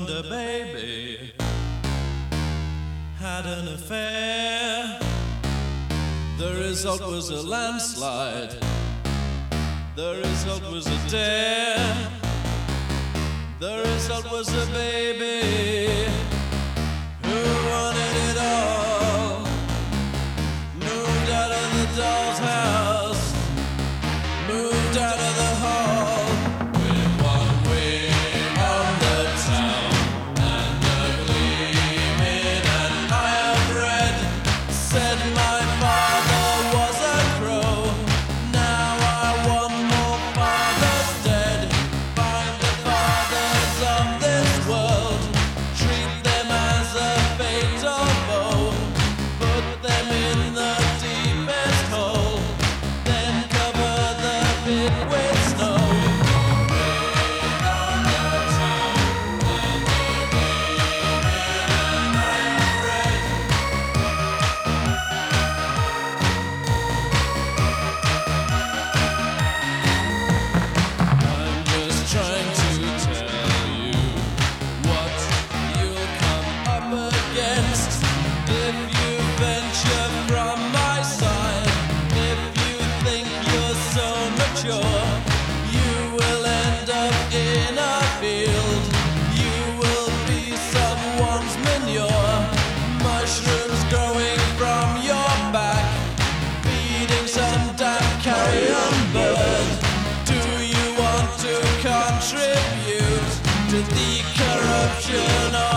wonder, baby, had an affair. The result was a landslide. The result was a dare. The result was a baby who wanted it all. Moved out of the doll's house, moved out of the hall, with one wing on the town and a gleam in an eye of red. Said my father was a crow. Now I want more fathers dead. Find the fathers of this world, treat them as a fatal foe, put them in the deepest hole, then cover the pit with snow. I'm just trying to tell you what you'll come up against if you venture from my side. If you think you're so mature, you will end up in a field. You will be someone's manure. Mushrooms growing from your back, feeding some damn carrion bird. Do you want to contribute to the corruption of